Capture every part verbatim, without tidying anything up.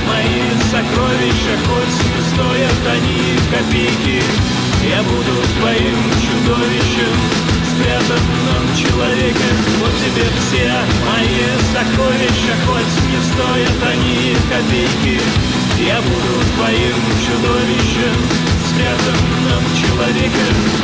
мои сокровища, хоть не стоят они копейки. Я буду твоим чудовищем, спрятанным человеком. Вот тебе все мои сокровища, хоть не стоят они копейки. Я буду твоим чудовищем, спрятанным человеком.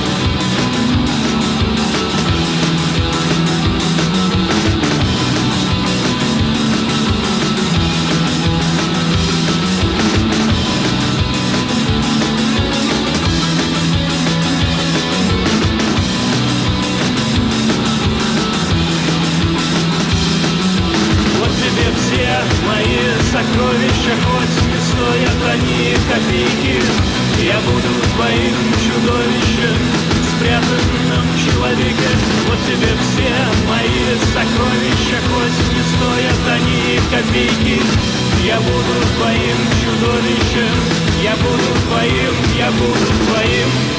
Мои сокровища, хоть не стоят они копейки. Я буду твоим чудовищем, спрятанным человеком. Вот тебе все мои сокровища, хоть не стоят они копейки. Я буду твоим чудовищем, я буду твоим, я буду твоим.